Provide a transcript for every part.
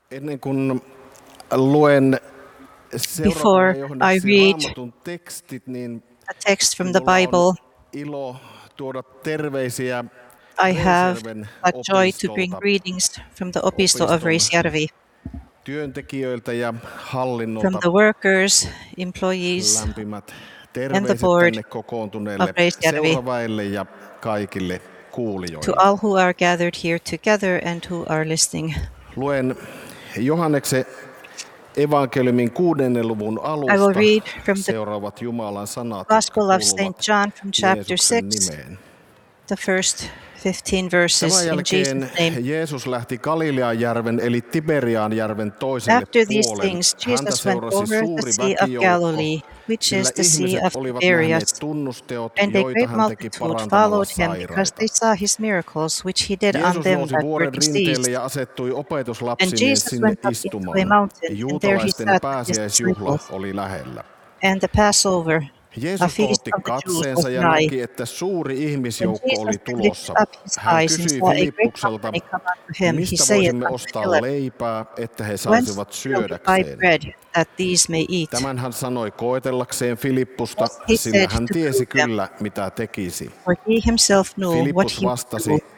Ennen kuin luen Before seuraavalle I johdannoksi read Raamatun tekstit, niin a text from the minulla on Bible, ilo tuoda terveisiä I have Reisjärven a joy to bring opistolta, greetings from the Opisto of opiston Reisjärvi, työntekijöiltä ja from hallinnolta. the workers, employees, Lämpimät and the terveiset board tänne of kokoontuneille Reisjärvi, seuraväille ja kaikille to kuulijoille. all who are gathered here together and who are listening. Luen Johanneksen evankeliumin 6. luvun I will alusta read from the seuraavat Jumalan sanat, jotka Gospel of St. kuuluvat John from chapter Jeesuksen 6, nimeen. the first 15 verses Tämän in jälkeen Jesus' name. Jeesus lähti Galileanjärven eli Tiberiaanjärven toiselle After these puolen. things, Häntä Jesus went seurasi over the suuri Sea of väkijoukko, Galilee, which sillä is the Sea ihmiset of olivat Tiberias, nähneet tunnusteot, and a joita great hän teki multitude parantamalla followed him because sairaita. they saw his miracles, which he did on Jeesus them nousi that were vuoren rinteelle diseased. ja asettui And opetuslapsineen Jesus sinne went up into a istumaan. mountain, and there he Juutalaisten sat with his pääsiäisjuhla disciples. oli lähellä. And the Passover, a Jeesus feast kohotti of the Jews, was katseensa ja nigh. näki, että suuri When ihmisjoukko Jesus oli then lifted tulossa. up his Hän eyes and kysyi saw a great Filippukselta, company come unto him, he mistä saith voisimme unto ostaa Philip, leipää, että he Whence saisivat shall we buy syödäkseen. bread, that these may eat? Tämän hän sanoi koetellakseen Filippusta, Thus he sillä said hän to tiesi prove them, kyllä, mitä tekisi. for he himself knew what Filippus he would vastasi, do.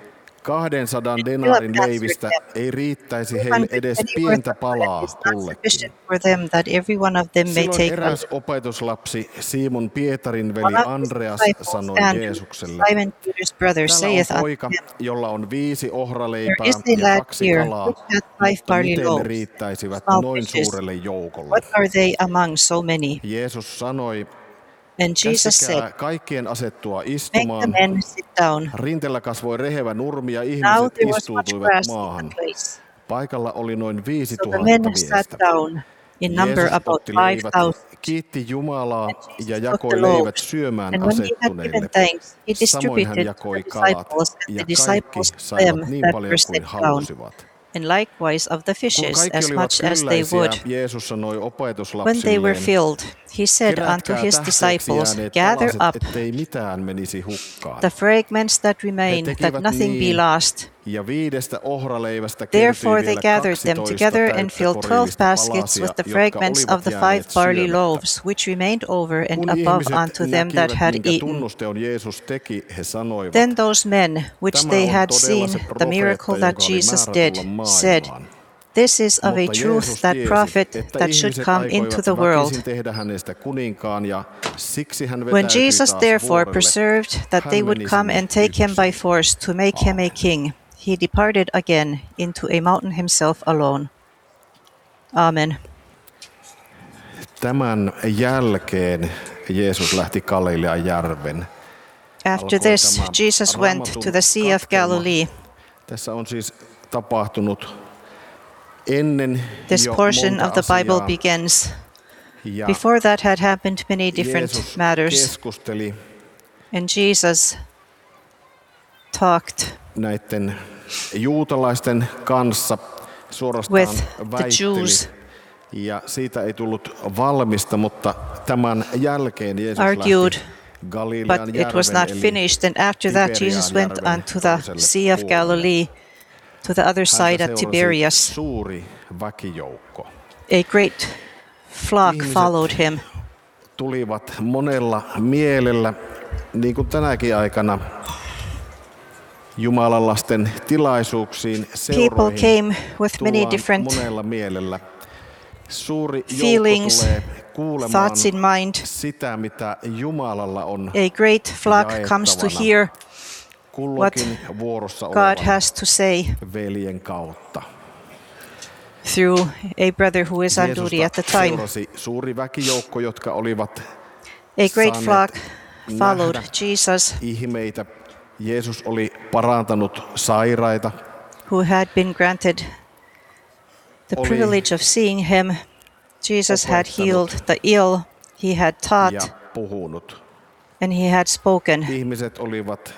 200 Philip denaarin answered leivistä them, ei riittäisi 200 heille edes penny worth pientä of bread palaa is not kullekin. sufficient for them, that every one of them may Silloin take a eräs little. opetuslapsi, Simon Pietarin veli One of his Andreas, disciples, sanoi Andrew, Jeesukselle, Simon Peter's brother, täällä on saith unto poika, him, jolla on 5 There ohraleipää is a ja lad 2 here, kalaa, which hath 5 mutta barley miten ne loaves, riittäisivät small noin fishes. suurelle joukolle? What are they among so many? Jeesus sanoi, And Jesus said, käskekää kaikkien asettua Make the istumaan. men sit down. Rinteellä kasvoi rehevä nurmi ja Now ihmiset there was much istuutuivat grass in maahan. the place. Paikalla oli noin So the 5000 men miestä. sat down, in number Jeesus about otti leivät, 5,000. kiitti Jumalaa And ja Jesus took the jakoi leivät loaves, syömään and when he had asettuneille. given thanks, he Samoin hän distributed to jakoi the kalat, disciples, and ja the kaikki disciples saivat them niin that paljon were kuin set down, halusivat. and likewise of the Kun fishes, kaikki as olivat much as they would. kylläisiä, Jeesus sanoi When they were opetuslapsilleen, filled, he said unto kerätkää his tähteeksi disciples, jääneet Gather palaset, up ettei mitään menisi hukkaan. the fragments that remain, that tekivät nothing be niin, lost. ja 5 ohraleivästä kertyi Therefore they vielä gathered them 12 together and täyttä filled 12 korillista baskets palasia, with the jotka fragments of olivat the 5 jääneet barley syömättä. loaves, which remained over and Kun above ihmiset unto them that näkivät, had minkä eaten. tunnusteon Jeesus teki, he sanoivat, Then those men, which tämä they on had todella seen se the profeetta, miracle that jonka oli Jesus määrä did, tulla said, maailmaan. This is of a Mutta truth Jeesus that tiesi, prophet että that should ihmiset come into aikoivat the world. väkisin tehdä hänestä kuninkaan, ja siksi hän When vetäytyi Jesus taas therefore vuorelle. perceived that Hän they would meni come sinne and take him by yksin. force to make him a Aamen. king, he departed again into a mountain himself alone. Amen. Tämän jälkeen Jeesus lähti Galilean järven. After this, Tämä Jesus went Raamatun to the Sea of katkelma. Galilee. Tässä on siis tapahtunut ennen This jo portion monta of the Bible asiaa. begins. Ja Before that had happened many different Jeesus matters, keskusteli and Jesus talked näiden juutalaisten kanssa, suorastaan with the väitteli. Jews, Ja siitä ei tullut valmista, mutta tämän jälkeen Jeesus argued, lähti Galilean but it was not järven, eli finished. And after that, Jesus went Tiberiaan unto the toiselle Sea of puolelle. Galilee, to the other side Häntä at seurasi Tiberias. suuri väkijoukko. A great flock Ihmiset followed him. tulivat monella mielellä, niin kuin tänäkin aikana, Jumalan lasten tilaisuuksiin, People seuroihin came with many tullaan different monella mielellä. Suuri joukko feelings, tulee kuulemaan thoughts in mind. sitä, mitä Jumalalla on A great flock comes to jaettavana hear kullakin vuorossa God olevan has to say veljen kautta. through a brother who is on duty at the Jeesusta time. seurasi suuri väkijoukko, jotka olivat A great saaneet flock followed nähdä Jesus, ihmeitä. Jeesus oli parantanut sairaita, who had been granted the oli privilege of seeing him. Jesus had healed the ill, he had ja taught, puhunut. and he had spoken. Ihmiset olivat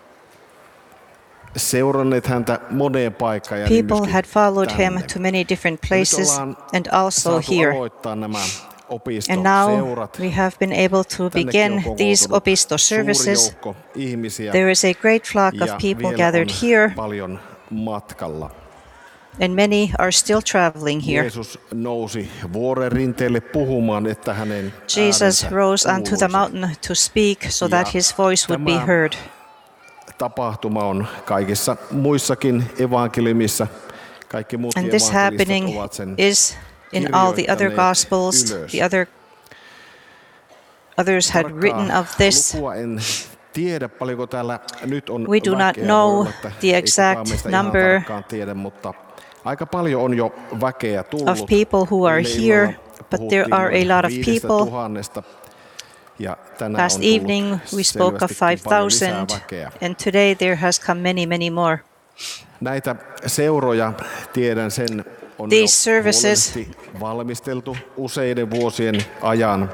seuranneet häntä moneen paikkaan ja niin People myöskin had followed him tänne. to many different Nyt places ollaan and also saatu here. aloittaa nämä And now opistoseurat. we have been able to Tännekin begin on these kokoontunut Opisto suuri services. joukko ihmisiä There is a great flock of ja people vielä gathered on here, paljon matkalla. and many are still traveling here. Jeesus nousi vuoren rinteelle puhumaan, että hänen Jesus äänensä rose unto the kuuluisi. mountain to speak so that Ja his voice would be tämä heard. Tapahtuma on kaikissa muissakin evankeliumissa. Kaikki muut And this happening evankelistat ovat sen is in all the other kirjoittaneet Gospels. ylös. The others had Tarkkaa written of this. lukua en tiedä, paljonko täällä nyt on We do not väkeä. know Voi olla, että the ei exact kukaan meistä ihan number tarkkaan tiedä, mutta aika paljon on jo väkeä tullut. of people who are Eilen here, illalla but there puhuttiin are a noin lot of 5 people. 000:sta, ja tänään Last on tullut evening we spoke of selvästikin paljon lisää 5,000, väkeä. and today there has come many, many more. Näitä seuroja, tiedän sen, on These jo services huolellisesti valmisteltu useiden vuosien ajan.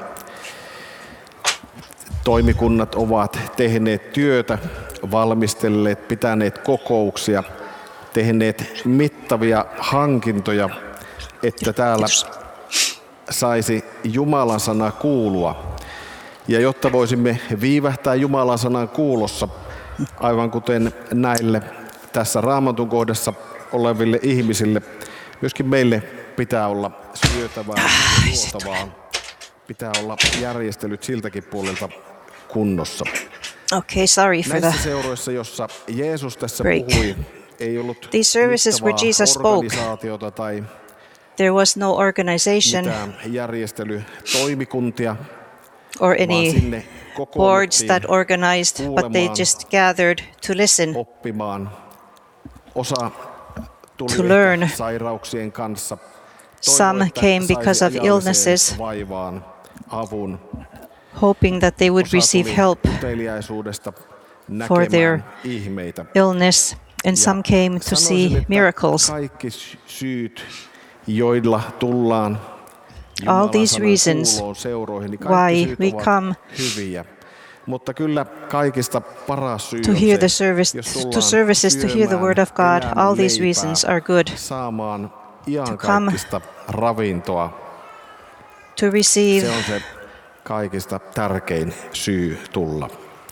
Toimikunnat ovat tehneet työtä, valmistelleet, pitäneet kokouksia, tehneet mittavia hankintoja, että täällä saisi Jumalan sana kuulua. Ja jotta voisimme viivähtää Jumalan sanan kuulossa, aivan kuten näille tässä Raamatun kohdassa oleville ihmisille, myöskin meille pitää olla syötävää ja juotavaa. Pitää olla järjestelyt siltäkin puolelta kunnossa. Okay, sorry for Näissä the seuroissa, jossa Jeesus tässä break. puhui, ei ollut These services where mittavaa Jesus spoke. organisaatiota tai There was no organization mitään järjestelytoimikuntia, or vaan any sinne boards kokoonnuttiin that organized, but they kuulemaan, just gathered to listen. oppimaan. Osa tuli To learn. ehkä sairauksien kanssa. Some että came saisi because of ajalliseen illnesses, vaivaan avun. hoping that they would Osa receive tuli help uteliaisuudesta for their näkemään ihmeitä. illness, and some came to Sanoisin, see että miracles. kaikki syyt, joilla tullaan All Jumalan these sanan reasons kuuloon seuroihin, niin kaikki why syyt we ovat come hyviä. Mutta kyllä kaikista paras syy to on hear se, the service, jos to tullaan services, to hear the syömään word of God. elämän All these leipää, reasons are good. saamaan come iankaikkista ravintoa. To Se receive on se kaikista tärkein syy tulla.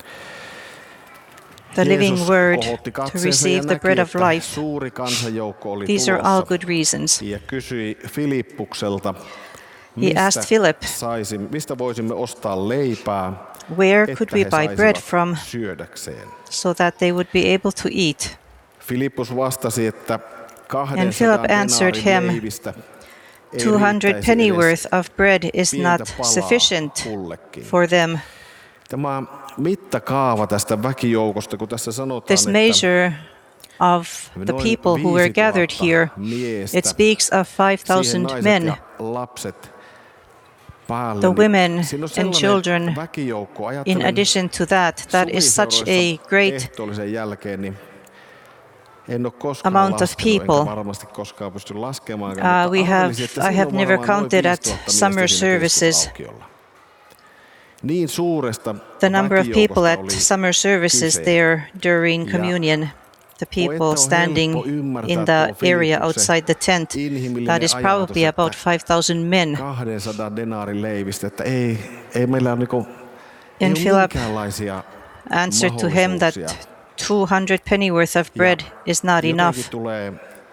the living Jeesus word, kohotti to katseensa ja receive the näki, bread of että life. suuri kansanjoukko oli These are all tulossa good reasons. ja kysyi Filippukselta, He asked Philip, mistä voisimme ostaa leipää, where could että we he buy saisivat bread from syödäkseen. so that they would be able to eat? Filippus vastasi, että And 200 Philip answered denaarin him, leivistä ei 200 riittäisi pennyworth edes of bread is pientä not palaa sufficient kullekin. for them. Tämä mittakaava tästä väkijoukosta, kun tässä sanotaan, This measure of the noin people who were gathered 5000 here, miestä, it speaks of siihen 5,000 naiset men, ja lapset päälle, the niin women siinä on and sellainen children. väkijoukko. In Ajattelen addition to that, that is such a suviseuroissa great ehtoollisen jälkeen, niin en ole koskaan amount of laskenut, enkä people. varmasti koskaan pysty laskemaan. I have never counted at summer services Niin suuresta the number of people väkijoukosta at oli summer services kyse. there during Ja communion. The people on standing helppo ymmärtää in tuo the area Filippuksen outside the tent. inhimillinen That is probably ajatus, about että 5,000 men. 200 denaarin leivistä, että ei meillä ole, niinku, ei And ole Philip minkäänlaisia answered to him that mahdollisuuksia. 200 pennyworth of bread is not Jotenkin enough. tulee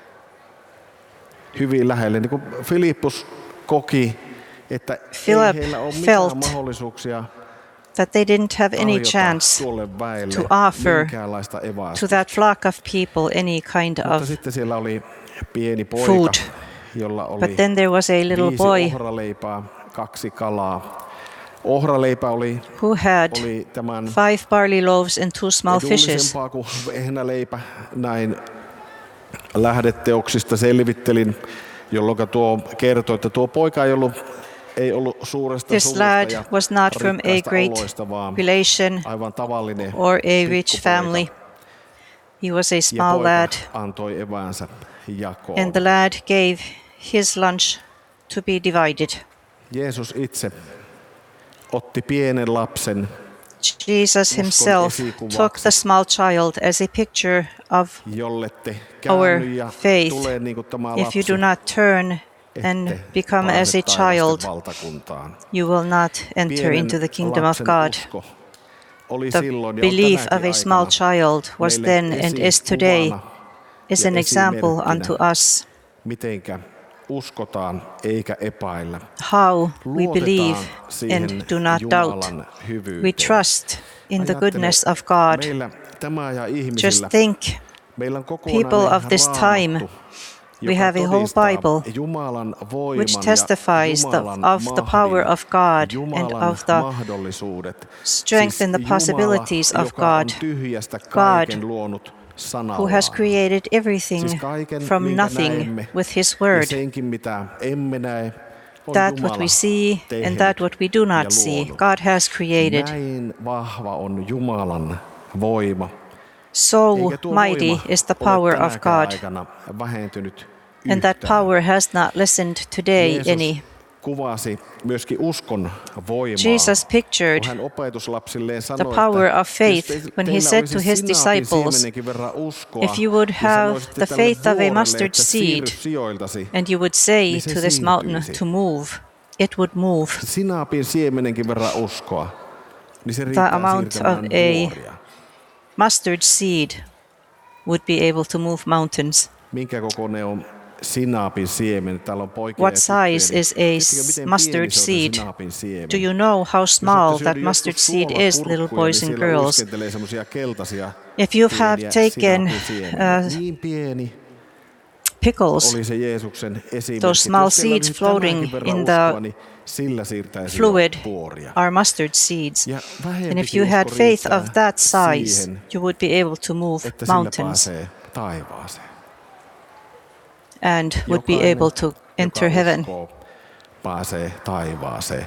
hyvin lähelle. Niin kuin Filippus koki, että Philip ei heillä ole mitään felt mahdollisuuksia That they didn't have any tarjota chance tuolle väelle to offer minkäänlaista to evästä. that flock of people any kind Mutta of sitten siellä oli pieni poika, food. jolla oli But then there was a little 5 boy ohraleipää, 2 kalaa. Ohraleipä oli who had tämän 5 barley loaves and 2 small fishes. edullisempaa kuin vehnäleipä. Näin lähdeteoksista selvittelin, jolloin tuo kertoi, että tuo poika ei ollut suuresta This suvusta lad ja was not from a rikkaista great oloista, vaan relation aivan tavallinen or a rich pikkupoika. family. He was a Ja small poika lad, antoi eväänsä jakoon. and the lad gave his lunch to be divided. Jeesus itse otti pienen lapsen, Jesus himself took the small child as a picture of jolle te our käänny ja faith. tulee niin kuin tämä If you lapsi, do not turn and ette become as pääse a child, taivasten valtakuntaan. you will not enter Pienen into the kingdom of lapsen God. usko oli The silloin ja on belief of tänäkin a small aikana child was meille then and is today esikuvana is ja an example esimerkkinä unto us mitenkä uskotaan eikä epäillä. how we believe Luotetaan siihen and do not doubt. Jumalan hyvyyteen. We trust in the Ajattele, goodness of God. Meillä tämä ajan Just ihmisillä, think, meillä on kokonainen people of this time, Raamattu, we joka have a whole todistaa Bible Jumalan voiman which ja testifies Jumalan of the power mahdin, of God Jumalan and of the mahdollisuudet. strength and the Jumala, possibilities of joka on God, tyhjästä kaiken luonut who sanallaan. has created everything Siis kaiken, from minkä nothing näemme, with His ja word. senkin, mitä emme näe, on That Jumala what we see and tehnyt that what we do ja not see, luonut. God has created. Näin vahva on Jumalan voima. So Eikä tuo mighty voima is the ole power of tänäkään God, aikana vähentynyt and that yhtään. power has not lessened today Jeesus any. kuvasi myöskin uskon voimaa, Jesus pictured kun hän opetuslapsilleen the sanoi, power että of faith jos when he teillä said olisi to his sinapin disciples, siemenenkin verran uskoa, if you would niin have sanoisitte the tälle faith of a vuorelle, mustard että seed, siirry sijoiltasi, and you would say niin se to this mountain siirtyisi. to move, it would move. Sinapin siemenenkin verran uskoa, niin se The riittää amount siirtämään of a vuoria. mustard seed would be able to move mountains. Minkä kokoinen on sinapin siemen? Täällä on poikia What ja tyttöjä, size niin is a tiedättekö, miten mustard pieni se on se seed? sinapin siemen? Do you know how Jos small olette that syönyt mustard joskus seed is, little suolakurkkuja, boys niin and siellä girls? uiskentelee semmoisia keltaisia If you have pieniä taken sinapin siemeniä. Niin pieni pickles, oli se Jeesuksen esimerkki. those small Jos teillä seeds olisi tämänkin floating verran in the uskoa, niin sillä siirtäisi fluid jo vuoria. are mustard seeds. Ja And if vähempikin you had usko faith riittää of that size, siihen, you would be able to move että sillä mountains pääsee taivaaseen. and would be Jokainen, able to enter joka heaven. uskoo, pääsee taivaaseen.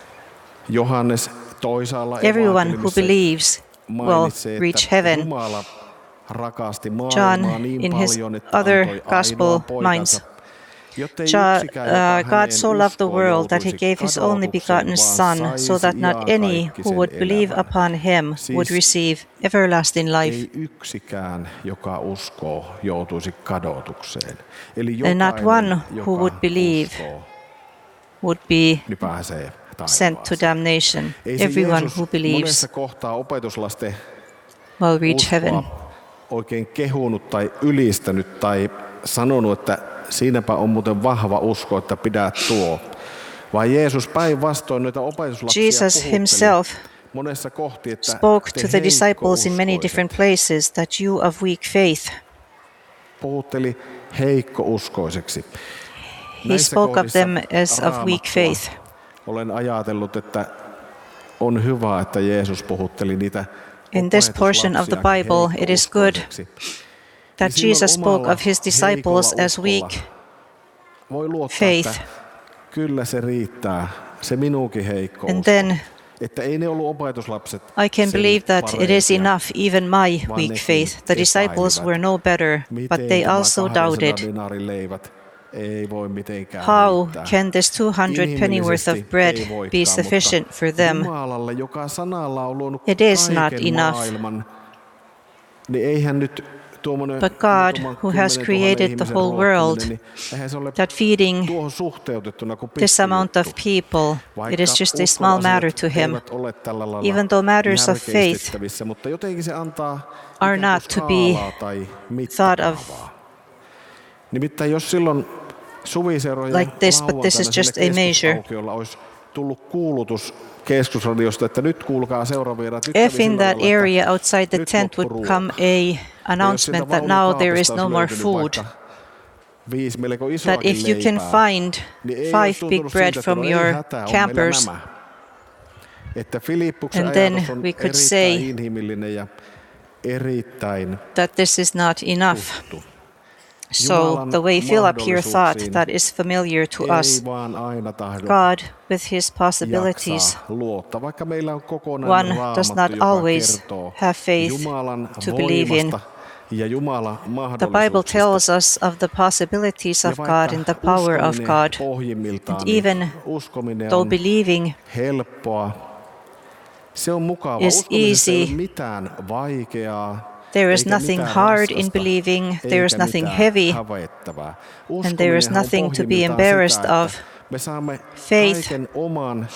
Johannes toisaalla Everyone who evankeliumissa believes will mainitsee, reach että heaven. Jumala rakasti maailmaa John, niin in his paljon, että other antoi gospel ainoan poikansa, minds, jottei God, yksikään, joka God häneen so loved the uskoo, world that he joutuisi gave his only kadotukseen, begotten vaan Son, so saisi that not any who iankaikkisen would believe elämän. upon him would Siis receive everlasting life. Ei yksikään, joka uskoo, joutuisi kadotukseen. Eli And not one jokainen, who joka would believe uskoo, would be niin pääsee sent to taivaaseen. damnation. Ei se Everyone Jeesus who believes monessa kohtaa opetuslasten will reach heaven. uskoa oikein kehunut tai ylistänyt tai sanonut, että siinäpä on muuten vahva usko, että pidä tuo. Vaan Jeesus päinvastoin noita opetuslapsia Jesus puhutteli himself monessa kohti, että spoke te to the disciples in many heikkouskoiset. different places that you of weak faith. Puhutteli heikkouskoiseksi. He Näissä spoke of kohdissa them as of weak Raamattua faith. olen ajatellut, että on hyvä, että Jeesus puhutteli niitä In this portion of the Bible, it is good that Jesus spoke of his disciples as weak voi luottaa, faith. että kyllä se riittää, se minunkin heikko And usko. then Että ei ne ollut opetuslapset I can sen believe that it is parempia. enough, even my vaan weak nekin faith. The disciples epäilivät, were no better, miten but they tämä also 200 doubted. dinaarin leivät ei voi mitenkään How riittää. can this 200 pennyworth of Inhimillisesti bread ei voikaan, be sufficient mutta for them? Jumalalle, joka sanalla on luonut It is not kaiken enough. maailman, niin eihän nyt tuommoinen But God, muutaman who has 10 000 created the ihmisen whole world, ruokkimiseen, niin eihän se ole that feeding tuohon suhteutettuna kuin this amount of pikkujuttu. people, Vaikka it is just a uskon small matter asiat to him. eivät ole tällä lailla Even though matters of faith järkeistettävissä, mutta jotenkin se antaa are ikään not kuin to be skaalaa tai thought of mittakaavaa. Nimittäin jos silloin suviseurojen like this, but this is lauantaina just sinne a measure. keskusaukiolla olisi tullut kuulutus keskusradiosta, että nyt kuulkaa seuraavierat. Nyt If kävi in sillä that lailla, että area outside the nyt tent loppu would ruoka. come a Ja jos announcement sieltä that now there is vaunukaapista no olisi more löytynyt food, vaikka 5 melko that isoakin if you can leipää, find niin ei 5 olisi big tuntunut bread siltä, että from no ei your hätää, on meillä campers, nämä. Että Filippuksen and then ajatus on we could erittäin say inhimillinen ja erittäin that this is not enough. tuttu. So Jumalan the way Philip here thought mahdollisuuksiin that is familiar to ei us. vaan aina tahdo God, with his possibilities, jaksaa luottaa, vaikka meillä on kokonainen one does raamattu, not joka always kertoo have faith Jumalan to believe in. voimasta ja Jumalan The Bible mahdollisuuksista. tells us of the possibilities Ja of vaikka God and the power of uskominen God. pohjimmiltaan, And niin even uskominen though on believing helppoa, se on mukava. is Uskomisessa ei easy, ole mitään vaikeaa. there is Eikä nothing mitään hard in raskasta, believing, there is eikä nothing mitään heavy, hävettävää. and there is Uskominenhan on nothing to be pohjimmiltaan embarrassed sitä, of. että me saamme Faith kaiken oman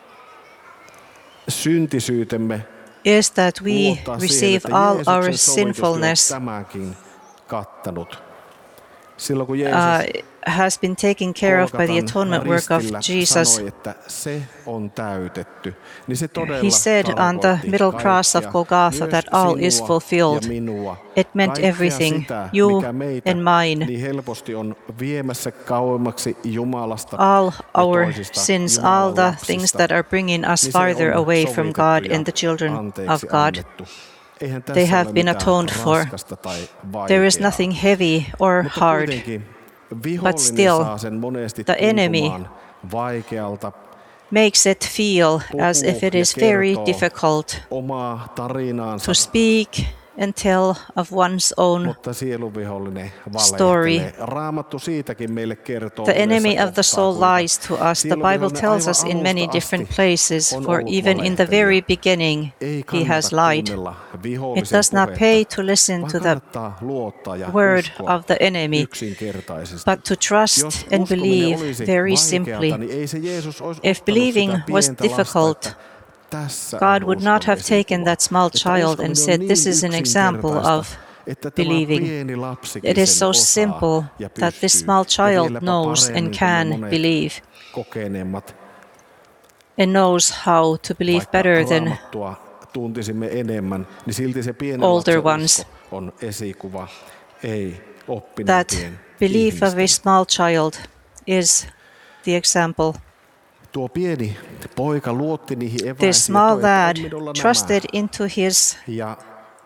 syntisyytemme is that we luottaa siihen, receive että all Jeesuksen our sovitustyö on sinfulness tämänkin kattanut. Silloin kun Jeesus has been taken care of by the Golgatan atonement work of ristillä Jesus. sanoi, että se on täytetty, niin se todella He said on the tarkoitti middle cross of kaikkea, Golgotha myös that all is sinua fulfilled. ja minua. It meant Kaikkea everything, sitä, you mikä meitä and mine. niin helposti on viemässä kauemmaksi Jumalasta All ja our toisista sins, Jumalan all the lapsista, things that are bringing us niin se farther on away from sovitettu God ja and the children anteeksi of God. annettu. Eihän They tässä have ole been mitään atoned for. raskasta tai There is vaikeaa. nothing heavy or Mutta hard, kuitenkin but vihollinen still saa sen monesti the enemy tuntumaan vaikealta, makes it feel as if it is very difficult omaa tarinaansa, to speak and tell of one's own. mutta sielunvihollinen story. valehtelee. Raamattu siitäkin meille kertoo. The enemy monessa of the kohtaa, soul kuinka lies to us. The Bible sielunvihollinen tells us aivan in many alusta different asti places, on for ollut even in the valehtelija. very beginning Ei he has kannata lied. kuunnella It vihollisen does not puhetta, pay to listen vaan to the kannattaa luottaa ja word uskoa of the enemy, yksinkertaisesti. but to trust Jos and uskominen believe olisi very vaikeata, simply. niin ei se Jeesus olisi If ottanut believing sitä was pientä difficult, lasta, että tässä God on would not uskon have taken esikuva. that small Että child uskominen and on said, niin "This is an example yksinkertaista, of että tämä believing." pieni lapsikin It is sen so osaa simple ja that this pystyy. small Ja child vieläpä knows paremmin and kuin ne can monet believe kokeneemmat. and knows how to believe Vaikka better than Raamattua tuntisimme enemmän, niin silti se pieni older lapsen ones. usko on esikuva, ei that oppineempien belief of a ihmisten. small child is the example. Tuo pieni poika luotti niihin This eväisiin, small että lad on minulla trusted nämä. into his Ja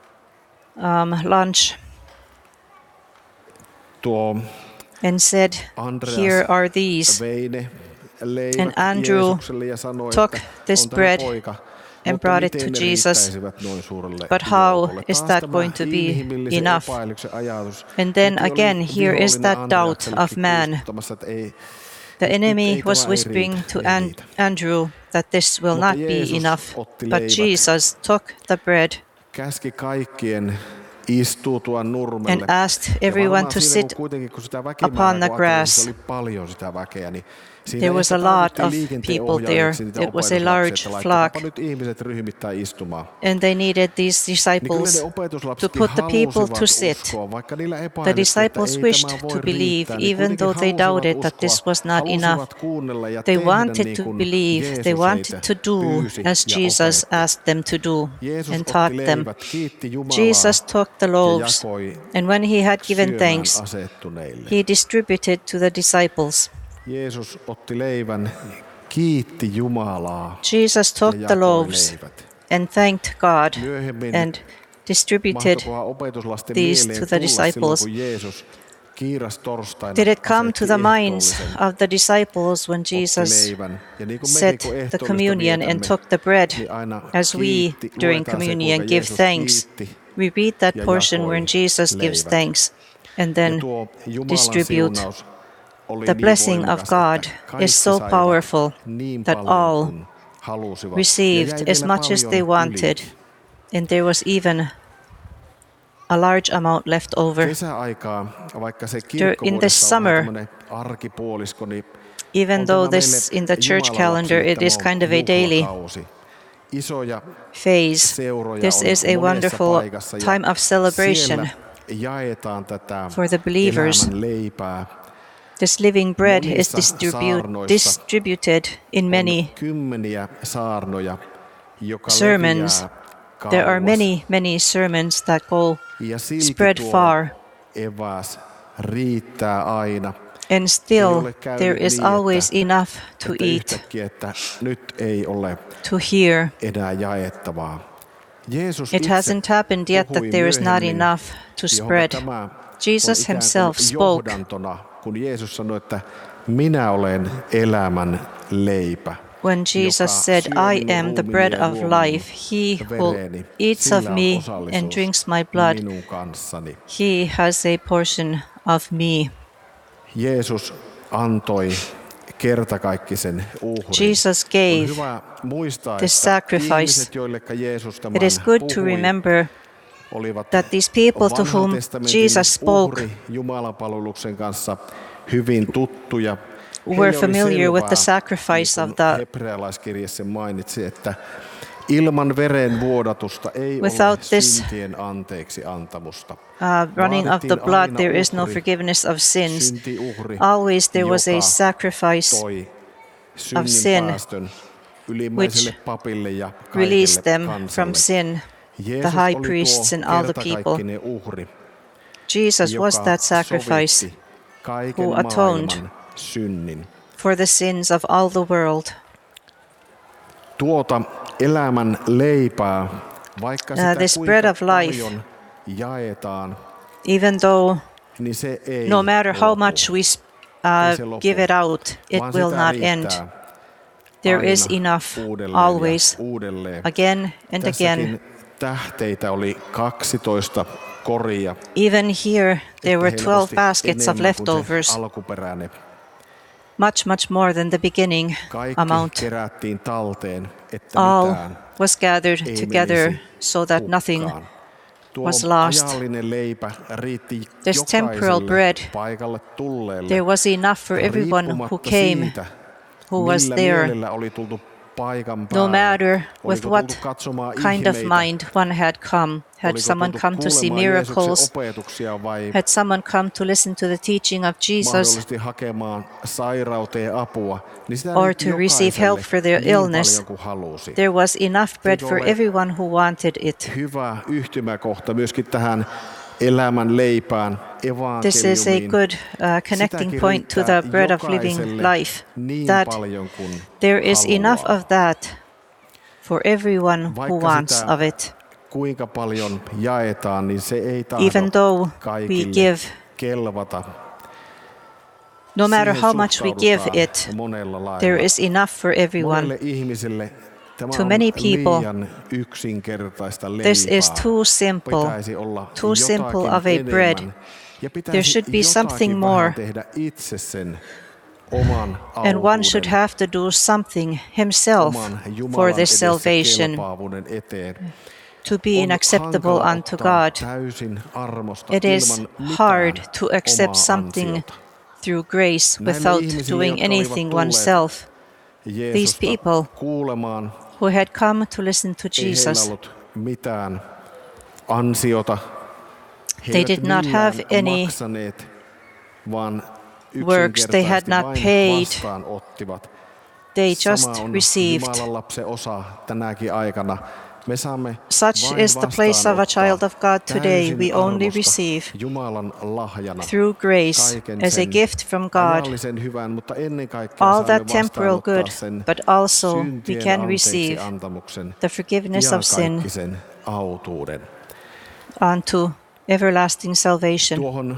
lunch tuo and said, Andreas "Here are these." vei ne leivät And Andrew Jeesukselle ja sanoi, took että this on tämä bread poika, and mutta brought it miten to ne Jesus. riittäisivät noin suurelle But how joukolle? is Taas that tämä going to be inhimillisen enough? epäilyksen ajatus. And then Heti oli again, here is vihollinen that doubt of Andreaksellekin man. kuiskuttamassa, että ei, The nyt enemy ei was tämä ei whispering riitä, to ei riitä. Andrew that this will Mutta not be Jeesus enough. otti But leivät. Jesus took the bread Käski kaikkien istuutua nurmelle. and asked Ja everyone varmaan to siinä, sit kun sitä väkimäärää, upon the kun grass. ajattelin, se oli paljon sitä väkeä, niin siinä There was ehkä a lot tarvittiin of people there. liikenteenohjaajaksi niitä It was a opetuslapsia, large että flock. laittakaapa nyt ihmiset ryhmittäin istumaan. and they needed these Niin kyllä disciples ne to opetuslapsetkin put the people to halusivat sit. uskoa, vaikka niillä The epäilytti, että disciples ei wished tämä to voi believe, riittää, niin even though they kuitenkin doubted halusivat that this uskoa, was not enough. halusivat kuunnella ja They tehdä wanted niin to kuin believe. They Jeesus wanted heitä to do pyysi as ja Jesus opetti. asked them to do Jeesus and otti taught them. leivät, kiitti Jumalaa Jesus took the ja loaves, jakoi and when he had given syömään thanks, asettuneille. he distributed to the disciples. Jeesus otti leivän, kiitti Jumalaa Jesus took ja the jakoi loaves leivät. and thanked God Myöhemmin and distributed mahtoikohan opetuslasten these mieleen to the tulla silloin, disciples. kun Jeesus kiirastorstaina Did it come to asetti the minds ehtoollisen, of the disciples when otti Jesus leivän. Ja niin kuin set mekin, kun the ehtoollista communion and vietämme, took the bread, niin aina as we kiitti, during luetaan se, communion kuinka give Jeesus thanks? kiitti We read that ja portion jakoi when Jesus gives leivät. thanks and Ja then tuo Jumalan distribute. siunaus oli The niin blessing of voimakas, God että kaikki is so saivat powerful niin that paljon all kuin halusivat. Ja received jäi as vielä much as paljon they wanted, yli. and there was even a large amount left over. Kesäaikaa, vaikka se in the kirkkovuodessa on summer, vähän tämmöinen arkipuolisko, niin Even on though tämä this meille in the church Jumalan calendar lapsille it is tämä on kind of a daily juhlakausi. Isoja phase, seuroja this on is a monessa wonderful paikassa, ja time of celebration siellä jaetaan tätä for the believers. elämän leipää. This living bread is Monissa saarnoissa distributed in many On kymmeniä saarnoja, joka sermons. leviää There are kauas. many sermons that go Ja silti spread tuo far, eväs riittää aina. and Ei still ole käynyt there is niin, always että- enough to että eat, yhtäkkiä, että nyt ei ole to hear. enää jaettavaa. Jeesus It itse hasn't happened yet puhui that there is not myöhemmin, enough to johonka spread. tämä Jesus on ikään himself kuin spoke johdantona, kun Jeesus sanoi, että minä olen elämän leipä. when joka Jesus said, syö "I minun am the ruumiini bread ja of juo minun life. He who vereeni, eats of sillä on me osallisuus and drinks my blood, minun kanssani." he has a portion of me." Jeesus antoi kertakaikkisen uhrin. Jesus On gave hyvä muistaa, this että sacrifice. ihmiset, joilleka Jeesus tämän It is good to puhui, remember olivat that these people to Vanhan whom testamentin Jesus spoke uhri Jumalanpalveluksen kanssa hyvin tuttuja. were Heille oli familiar with the selvää, sacrifice niin of kuin the hebrealaiskirjassa mainitsi, että Ilman veren vuodatusta ei Without ole this, syntien anteeksi antamusta. running of the Vaadittiin blood, aina there is no uhri, forgiveness of sins. syntiuhri, Always there was a joka sacrifice toi of sin synninpäästön ylimmäiselle which papille ja released kaikelle them from kansalle. sin, Jeesus the high oli priests tuo and all the people. kertakaikkinen uhri, Jesus was joka that sacrifice sovitti kaiken who atoned maailman synnin. for the sins of all the world. Tuota elämän leipää, vaikka sitä This kuinka bread of life, paljon jaetaan, even though niin se ei no matter how lopu. much we se lopu, give it out, it vaan will sitä not end. riittää There is aina enough, uudelleen ja always, uudelleen. again and again. Tässäkin tähteitä oli 12 koria. Even here, there were että 12 helposti baskets of enemmän kuin se leftovers, alkuperäinen. much more than the beginning Kaikki amount. kerättiin talteen, että All mitään was gathered ei together menisi so that nothing hukkaan. Tuo was lost. ajallinen leipä riitti This temporal jokaiselle bread, paikalle tulleelle. there was enough for everyone who riippumatta came, siitä, who was millä there, mielellä oli tultu paikan no päälle. matter with Oliko what tultu katsomaan kind of ihmeitä? mind one had come. Had Oliko someone tultu come to see kuulemaan Jeesuksen miracles? opetuksia vai Had someone come to listen to the teaching of Jesus mahdollisesti hakemaan sairauteen apua, niin sitä or riitti to receive help jokaiselle for their niin illness? paljon kuin halusi. There was enough bread Eikö for ole everyone who wanted it. hyvä yhtymäkohta myöskin tähän elämän leipään, This is a evankeliumiin. good connecting point to the bread of living life, niin that paljon kuin there is enough haluaa. of that for everyone who Vaikka wants sitä of it. kuinka paljon jaetaan, niin se ei tahdo Even though we kaikille give, kelvata. no matter Siihen how much we give suhtaudutaan it, monella lailla. there is enough for everyone. Monelle ihmiselle tämä To on many people, liian yksinkertaista leipää. this is too simple, Pitäisi olla too simple jotakin of a bread. enemmän. Ja pitäisi There should be something jotakin more. vähän tehdä itse sen oman And one should autuuden, have to do something himself oman Jumalan for this edessä salvation, kelpaavuuden eteen. to be On acceptable hankala unto ottaa God. täysin armosta It is ilman mitään hard to accept omaa something ansiota. through grace Näille without ihmisille, doing jotka olivat anything tulleet oneself. Jeesusta people kuulemaan, Who had come to listen to ei heillä Jesus, ollut mitään ansiota. He They eivät did not millään have any maksaneet, vaan works, they had yksinkertaisesti not vain paid. vastaanottivat. they Sama just on received. Jumalan lapsen osa tänäkin aikana. Me saamme Such vain is the place of a child of God today. täysin We only armosta receive Jumalan lahjana through grace kaiken as a sen gift from God ajallisen hyvän, mutta ennen kaikkea all saamme that temporal vastaanottaa good, sen but also we syntien can receive anteeksivaatimuksen, the forgiveness of sin iankaikkisen autuuden. unto everlasting salvation. Tuohon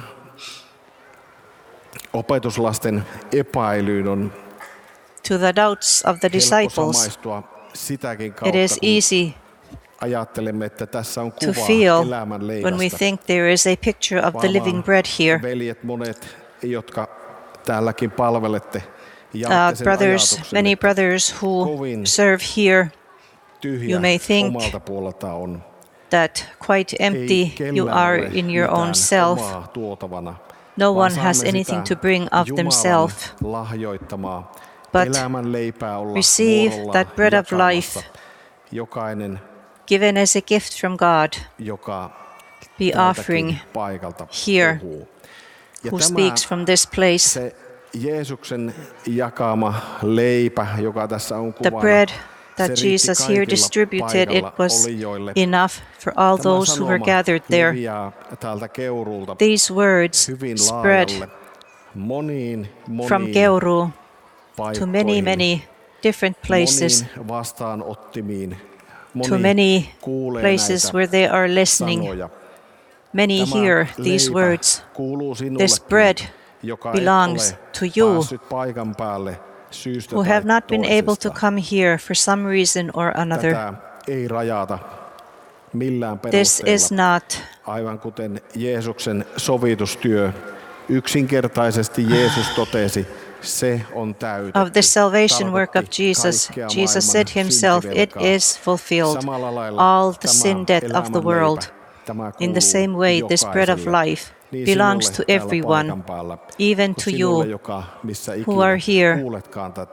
opetuslasten epäilyyn on To the doubts of the helppo disciples, samaistua sitäkin it kautta, is kun easy ajattelemme, että tässä on to kuva feel elämän when we leivästä. think there is a picture of the living bread here. Veljet monet, jotka täälläkin palvelette, jaatte sen Brothers, ajatuksen, many että brothers who kovin serve here, tyhjä you may think omalta puolelta on. that quite Ei empty you kellään are ole in your own mitään self. omaa tuotavana, No vaan one has saamme anything sitä to bring of Jumalan themselves, lahjoittamaa but elämän leipää olla receive vuorollaan that bread of jakamassa. life. Jokainen, given as a gift from God, joka be tältäkin offering paikalta here, puhuu. Ja who tämä, speaks from this place. se Jeesuksen jakama leipä, joka tässä on The kuvana, bread se that riitti Jesus here kaikilla distributed, it paikalla was olijoille. enough for all Tämä those who were sanoma gathered there. leviää täältä Keurulta These words hyvin spread laajalle moniin from Keuru to paikkoihin, many different places, moniin vastaanottimiin. to Moni many kuulee places näitä where they are listening. sanoja. Many Tämä hear these leipä words. kuuluu This sinullekin, bread joka belongs et ole to you, päässyt paikan päälle syystä who tai have not been able to toisesta. come here for some reason or another. Tätä ei rajata millään This is perusteella, not aivan kuten Jeesuksen sovitustyö. Yksinkertaisesti Jeesus totesi, se on täytetty. of the salvation work of Tarkoitti Jesus. kaikkea Jesus said maailman himself, it syntivelkaa. is fulfilled. Samalla lailla All the tämä sin debt of the elämän world. leipä, tämä In the kuuluu same way, this bread of jokaiselle. life Niin belongs sinulle to täällä everyone, paikan päällä, even kuin to sinulle, you joka missä who are ikinä here. kuuletkaan tätä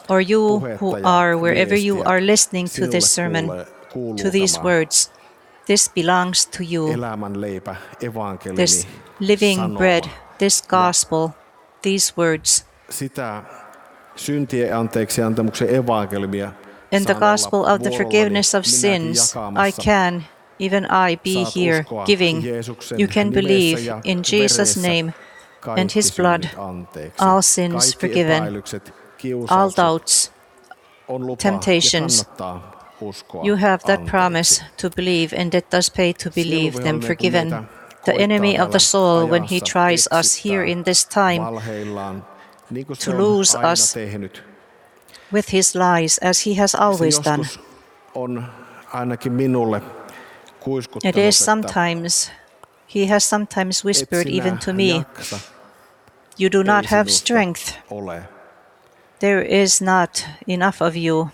or you puhetta who ja are wherever you viestiä are listening to sinulle this sermon, kuuluu to these tämä words. This belongs to you. elämänleipä, evankeliumi, This living sanoma. bread, this gospel, these words. Sitä syntien anteeksiantamuksen evankeliumia In the saan olla gospel of the vuorollani forgiveness of minäkin sins, I jakamassa. can, even I, be Saat here uskoa giving. Jeesuksen You can nimessä believe ja in Jesus' veressä name kaikki and His blood, synnit anteeksi. all sins Kaikki forgiven, epäilykset, all kiusaukset doubts, on lupa temptations. ja kannattaa uskoa You have that anteeksi. promise to believe, and it does pay to believe them Sieluvihollinen, kun forgiven. meitä The koittaa enemy of the täällä soul, when he ajassa tries us eksittää here in this time valheillaan, niin kuin se to on lose aina us tehnyt. with his lies, as he has Se always done. joskus on ainakin minulle It kuiskuttanut, is että sometimes, he has sometimes et whispered sinä even to me, jaksa, you do not ei have sinusta strength. ole. There is not enough of you.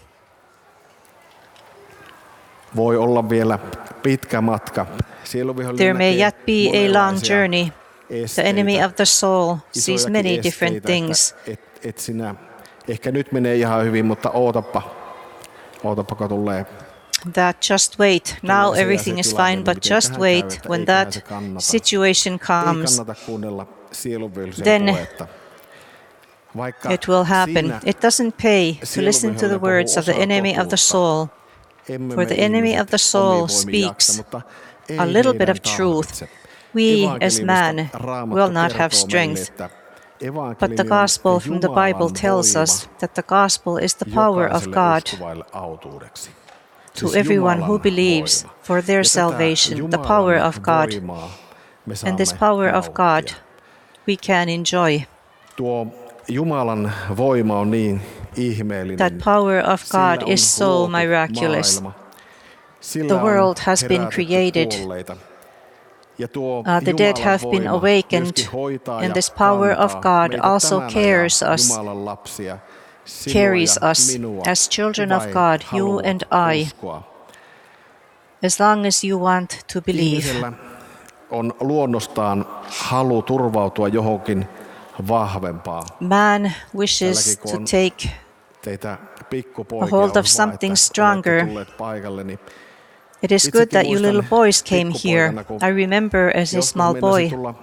Voi olla vielä pitkä matka. Sieluvihollinen There may näkee yet be a long monenlaisia journey. The esteitä, enemy of the soul sees isojakin many different esteitä, things. että et sinä, ehkä nyt menee ihan hyvin, mutta ootappa kun tulee. That just wait. Now tällaisia everything is tilanteita, fine, niin but mitenköhän just käy, wait. että When eiköhän that se kannata. situation Ei comes, kannata kuunnella sielunvihollisen then puhetta. Vaikka it will happen. siinä It doesn't pay to listen to the sielunvihollinen words puhuu of the osaa enemy of the totuutta. soul. Emme For me the enemy ihmiset of the soul omin voimin jaksa, speaks mutta ei a little bit meidän of truth. tarvitse. We as Evankeliumista man Raamattu will not have kertoo strength, meille, että but the evankeliumi on gospel from the Bible Jumalan tells us voima that the gospel is the power of jokaiselle God uskovaille autuudeksi. to Siis everyone who Jumalan believes voima. for their Ja tätä salvation, the Jumalan power of God. voimaa me And saamme this power of God nauttia. we can enjoy. Tuo Jumalan voima on niin ihmeellinen. That power of Sillä God on is so luotu miraculous. maailma. Sillä The on world has been herätetty created. kuolleita. Ja tuo The dead Jumalan have been voima awakened, myöskin hoitaa and ja this power of kantaa God meitä also tämän ajan cares us, Jumalan lapsia, sinua carries ja us minua, as children kun of vain God, you haluat and I, uskoa. as long as you want to believe. Ihmisellä on luonnostaan halu turvautua johonkin vahvempaan. Man wishes Tälläkin, kun to on take teitä pikkupoikia a hold of on something että stronger. olette tulleet paikalle, niin It is good itsekin that you little muistan boys came here. pikkupoikana, kun I remember as a joskus small meinasi boy, tulla,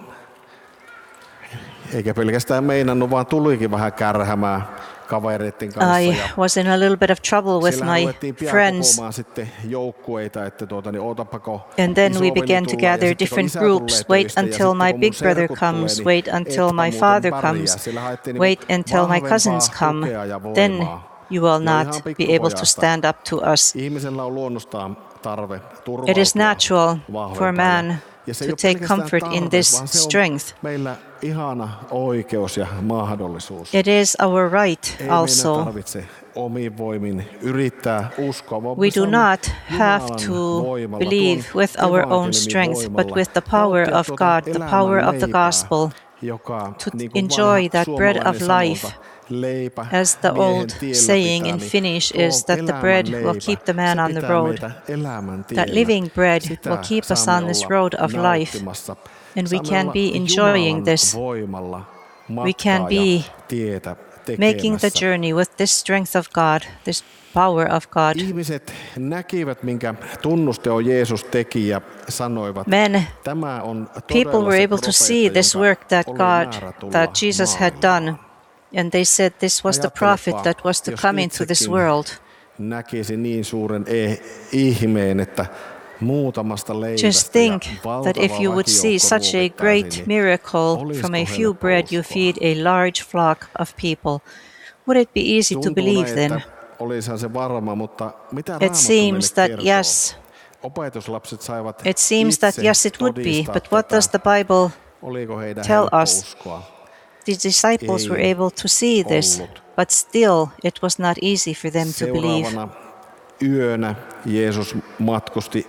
eikä pelkästään meinannut, vaan tulikin vähän kärhämään kavereiden kanssa. I Ja was in a little bit of trouble with siellähän my ruvettiin pian friends, kokoamaan sitten joukkueita, että niin ootapako and then we isoveli began to tulee, ja gather sitten kun different isä groups. tulee Wait töistä, ja until sitten my kun big mun brother serkut tulee, comes. niin Wait until etpä my muuten father pärjää. comes. Siellä haettiin Wait until my vahvempaa cousins come. tukea ja Then voimaa. you will Ja not ihan be able to pikkupojasta. stand up to us. Ihmisellä on luonnostaan tarve turvautua It is natural vahvempaan. for man Ja se to ei ole take pelkästään comfort in tarve, this vaan se on strength. meillä ihana oikeus ja mahdollisuus. It is our right Ei meidän also. tarvitse omin voimin yrittää uskoa, vaan We me do saamme not have Jumalan to voimalla, believe tuon with our own evankeliumin strength, but voimalla with the power nauttia of tuota God, the power elämän of the leipää, gospel, joka, to niin kuin enjoy vanha that bread of suomalainen life. sanonta, leipä As the miehen old tiellä saying pitää, in niin Finnish tuo is that the elämän bread will leipä, keep the man se on the pitää road. meitä elämän That tiellä. living bread Sitä will keep us saamme on this olla road of life, nauttimassa. and we Saamme can olla be enjoying Jumalan this. voimalla We can matkaa ja be tietä making the tekemässä. journey with this strength of God, this power of God. Ihmiset näkivät, minkä tunnusteon Jeesus teki ja sanoivat, Men, tämä on people todella were se able to profeetta, see this jonka work that oli God, määrä tulla that Jesus had done, maailmaan. and they said this was the prophet Ajattelepa, that was to jos come into this itsekin world. näkisi niin suuren ihmeen, että muutamasta leivästä Just think ja that valtava if you would see väkijoukko such a ruokittaisiin, great niin miracle from olisiko a few helppo bread you uskoa? feed a large flock of people, would it be easy to Tuntuu believe näin, then? että olisihan se varma, mutta mitä It Raamattu seems meille that kertoo? yes, Opetuslapset saivat it seems that itse yes, it would be, todistaa but what tätä. does the Bible Oliko heidän tell helppo us? uskoa? The disciples were Ei able to see this, ollut. but still it was not easy for them to believe. Seuraavana yönä Jeesus matkusti,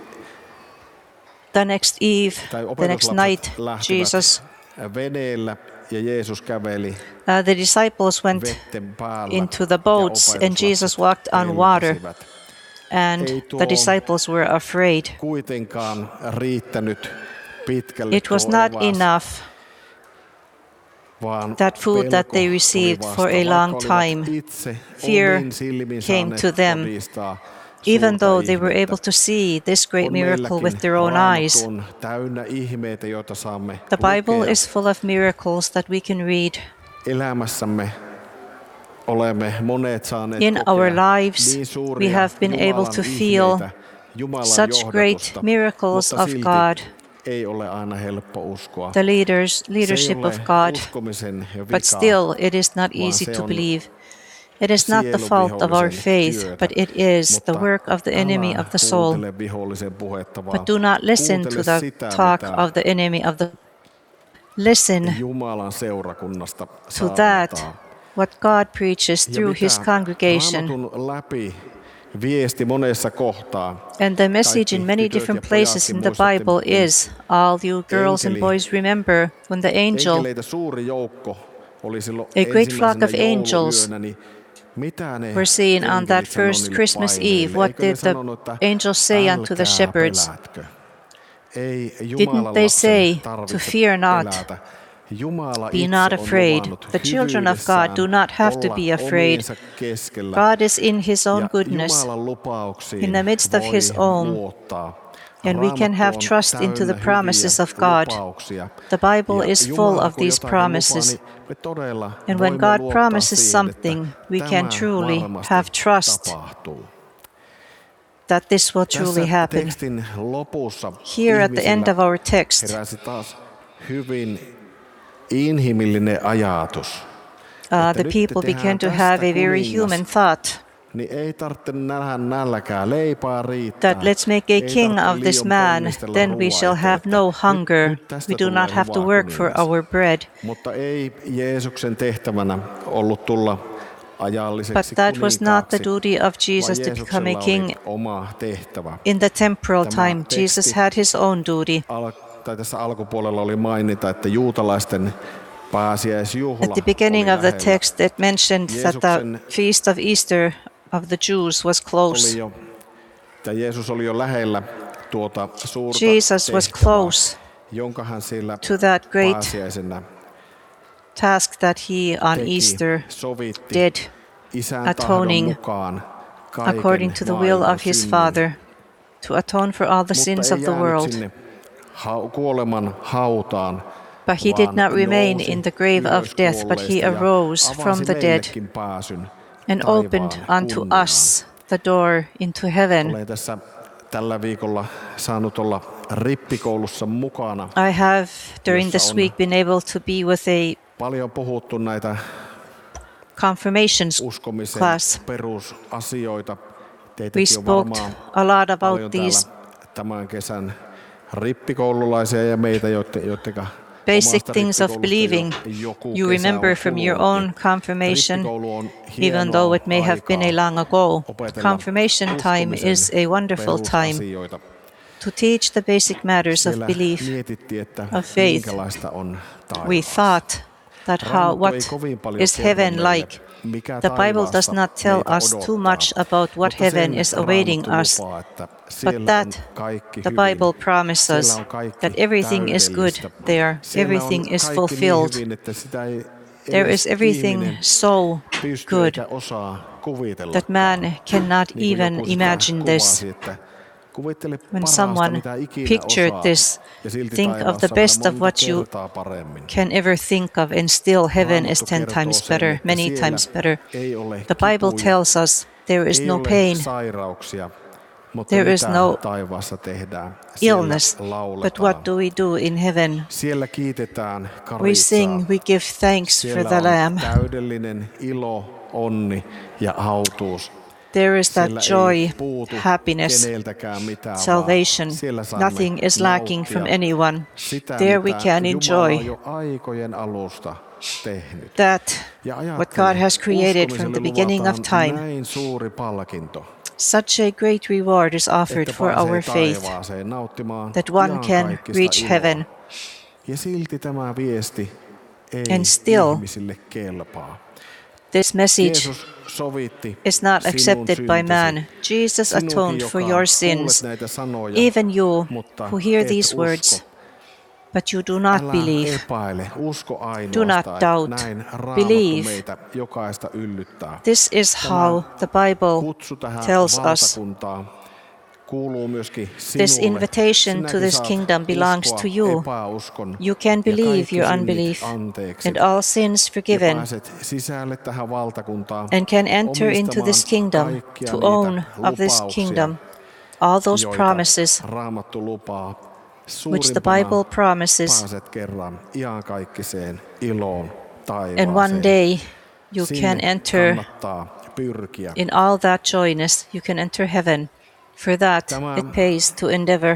The next eve, tai the next night, opetuslapset lähtivät Jesus, veneellä ja Jeesus käveli the disciples went vetten päällä into the ja boats and opetuslapset Jesus walked on water, pelkäsivät. and Ei tuo the disciples were afraid. kuitenkaan riittänyt pitkälle It was tuo not eväs, enough, vaan that food that they pelko received tuli for a vastaan, long vaikka olivat time. itse Fear omin silmin came saaneet to them, todistaa even suurta though they were ihmettä. able to see this great On miracle meilläkin with their own Raamattu eyes. on täynnä ihmeitä, joita saamme The Bible lukea. is full of miracles that we can read. Elämässämme olemme monet saaneet In our kokea lives, niin we suuria have been able Jumalan to feel ihmeitä, Jumalan such great johdatusta, miracles mutta of silti God, ei ole aina helppo uskoa. the Se ei leadership of ole God, uskomisen but vika, still it is not vaan easy se to on believe. It is not the fault of our sielunvihollisen faith, työtä. but it is the Mutta work of the enemy älä of the soul. kuuntele vihollisen puhetta, vaan But do not listen to kuuntele the sitä, talk mitä of the enemy of the. Listen Jumalan seurakunnasta to that, saarnataan. what God preaches Ja through His mitä congregation. Raamatun läpi viesti monessa kohtaa. And the message in Kaikki many tytöt different ja places pojatkin in the muistatte, Bible kun is, all you girls and enkeli- boys remember when the angel, Enkeleitä suuri joukko oli silloin a great flock of ensimmäisenä angels, jouluyönä, niin mitä ne were seen on that enkelit sanoi first niille Christmas paineille? Eve. What Eikö ne did the sanonut, että angels say unto the älkää shepherds? pelätkö? Ei Didn't Jumalan they lapsen say to tarvitse fear not? pelätä. Jumala Be itse not on afraid. luvannut The children of God hyvyydessään do not have to olla be afraid. omiensa keskellä. God is in His own Ja goodness, Jumalan lupauksiin in the midst of voi His own, luottaa. and we can have Raamattu on trust into the täynnä promises hyviä of God. lupauksia. The Bible Ja is full Jumala, of kun these jotakin lupaa, promises. niin me todella And when voimme God luottaa promises siihen, että something, we tämä can truly varmasti have trust tapahtuu. that this will truly Tässä happen. tekstin lopussa Here at the end of our text, heräsi taas hyvin inhimillinen ajatus. the people began to have a very human thought Niin ei tarvitse nähdä nälkää, leipää riittää. that let's make a Ei king tarvitse of this liian man, ponnistella then we ruoan shall eteen, have että no hunger. nyt tästä We do tulee not have to hyvä work for kuningas. our bread. Mutta ei Jeesuksen tehtävänä ollut tulla ajalliseksi But that was not the kuninkaaksi, duty of Jesus vaan to become a Jeesuksella king oli oma tehtävä. in the temporal Tämä time. Jesus teksti- had His own duty. Tässä alkupuolella oli mainita, että juutalaisten pääsiäisjuhla At the beginning oli of the lähellä. text, it mentioned that the Jeesuksen feast of Easter of the Jews was close. Jeesus oli jo lähellä tuota suurta Jesus was tehtävää, close jonka hän sillä to that great pääsiäisenä task that He on teki, Easter sovitti did, Isän atoning tahdon mukaan kaiken according to the will maailman of His synnin. Father, to atone for all the Mutta sins ei of the jäänyt world. sinne kuoleman hautaan, But He did vaan not remain nousi in the grave of ylös death, but He kuolleista ja arose avasi from the dead meillekin pääsyn and taivaan opened unto kunniaan. us the door into heaven. Olen tässä tällä viikolla saanut olla rippikoulussa mukana. I have during jossa this on week been able to be with a paljon puhuttu näitä confirmation uskomisen class. perusasioita. We Teitäkin on spoke varmaan a lot about paljon these täällä tämän kesän rippikoululaisia ja meitä, jotka basic things of believing. You remember from your own confirmation, even though it may have been a long ago. Confirmation time is a wonderful time to teach the basic matters of belief, of faith. We thought that what is heaven like. The Bible does not tell us too much about what heaven is awaiting us, but that the Bible promises that everything is good there, everything is fulfilled. There is everything so good that man cannot even imagine this. When someone pictured this, think of the best of what you can ever think of, and still heaven is 10 times better, many times better. The Bible tells us there is no pain, there is no illness, but what do we do in heaven? We sing, we give thanks for the Lamb. Täydellinen ilo, onni ja autuus. There is that joy, happiness, salvation. Nothing is lacking from anyone. There we can enjoy that what God has created from the beginning of time. Such a great reward is offered for our faith, that one can reach heaven. And still, this message is not accepted by man. Jesus atoned for your sins. Even you who hear these words, but you do not Älä believe. epäile, usko Do ainoastaan. not doubt. Näin Raamattu Believe. meitä jokaista yllyttää. This is how the Bible Kutsu tähän tells us. valtakuntaan kuuluu myöskin This sinulle. invitation to Sinäkin this saat kingdom belongs uskoa to you. epäuskon You can ja believe kaikki your synnit unbelief anteeksi. and all sins Ja forgiven, pääset sisälle tähän valtakuntaan and can enter into this omistamaan kingdom kaikkia to niitä own of this lupauksia, kingdom all those joita promises Raamattu lupaa. which the Suurimpana Bible promises, pääset kerran iankaikkiseen iloon and taivaaseen. one day you Sinne can enter kannattaa pyrkiä. in all that joyness. You can enter heaven. For that, Tämä it pays to endeavor.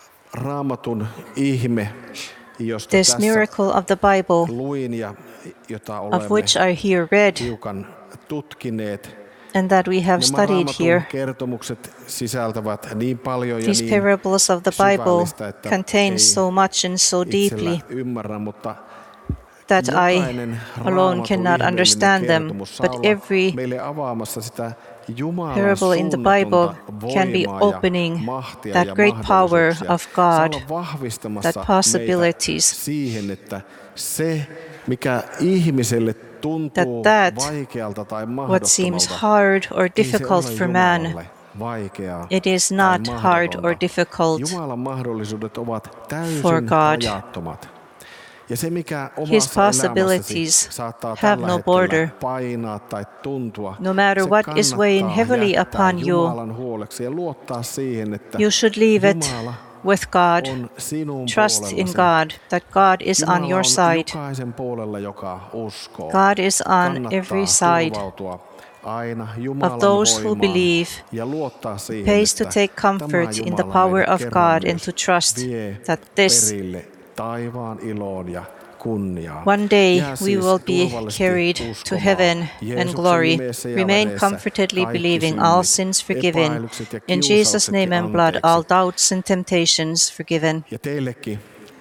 Raamatun ihme, josta This tässä miracle of the Bible, luin ja jota of olemme which I here read, hiukan tutkineet. and that we have Nämä studied Raamatun here, kertomukset sisältävät niin paljon ja these niin parables of the Bible syvällistä, että contain ei so much and so itsellä deeply ymmärrä, mutta that I jokainen alone Raamatun cannot ihmeellinen understand them, kertomus saa but olla every meille avaamassa sitä Jumalan parable in the Bible suunnatonta can be voimaa ja opening mahtia that ja great power mahdollisuuksia. of Saa God, olla vahvistamassa that possibilities. meitä siihen, että se, mikä ihmiselle tuntuu that vaikealta tai what seems mahdottomalta, hard or ei se difficult ole for man, Jumalalle vaikeaa it is tai not hard or mahdotonta. difficult Jumalan mahdollisuudet ovat täysin for God. rajattomat. Ja se, mikä His omassa elämässäsi possibilities saattaa have tällä no hetkellä border. painaa tai tuntua, No matter se what is weighing kannattaa heavily jättää upon you, Jumalan huoleksi ja luottaa siihen, että you should leave it Jumala with God. on sinun Trust in puolellasi. God, that God is Jumala on your on side. jokaisen puolella, joka uskoo. God is on Kannattaa every side turvautua aina of Jumalan those who voimaan believe. ja luottaa siihen, Pays to että take tämä comfort in the Jumala power meidät of kerran God and myös to trust vie that this perille taivaan iloon ja kunniaan. one day Jää we siis will be turvallisesti carried to uskomaan heaven and Jeesuksen glory. nimessä ja Remain veressä comfortably kaikki believing all synnit, sins forgiven. epäilykset ja In Jesus' kiusauksetkin name and blood, anteeksi. all doubts and temptations forgiven. Ja teillekin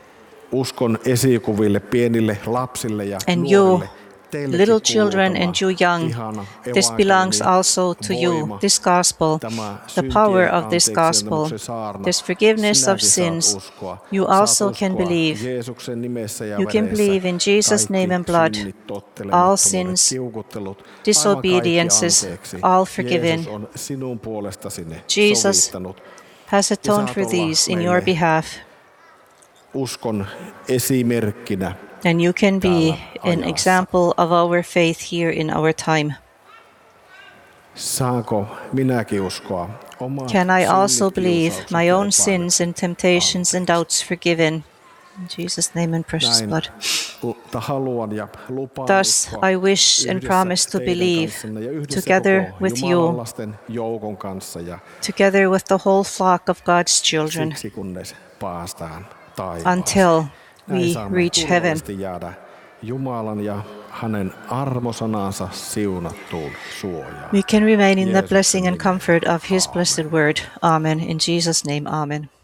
uskon esikuville, pienille lapsille ja And you, nuorille, teillekin little kuuluu children tämä and you young, ihana this belongs evankeliumin also to you, voima, this gospel, tämä the power syntien of this gospel, anteeksiantamuksen saarna. this forgiveness of Sinäkin saat sins. uskoa. You Saat also can uskoa believe. Jeesuksen nimessä ja You can veressä. believe in Jesus' Kaikki name and blood. synnit, tottelemattomuudet, All sins, kiukuttelut, aivan kaikki disobediences, anteeksi. all forgiven. Jeesus on sinun puolestasi ne Jesus sovittanut. has atoned saat for olla these in meille your behalf. Uskon esimerkkinä. And you can be täällä an ajassa. example of our faith here in our time. Saanko minäkin uskoa omat Can I also synnit, believe kiusaukset my ja own sins and temptations and anteeksi? doubts forgiven? In Jesus' name and precious Näin blood. haluan ja lupaan Thus uskoa I wish and yhdessä promise to teidän believe, kanssanne ja yhdessä together koko with Jumalan you, lasten joukon kanssa ja together with the whole flock of God's children, siksi kunnes päästään taivaaseen. until Näin we saamme reach heaven. turvallisesti jäädä Jumalan ja hänen armosanansa siunattuun suojaan. We can remain in the Jeesuksen blessing and nimessä. comfort of His Aamen. blessed word. Amen. In Jesus' name, amen.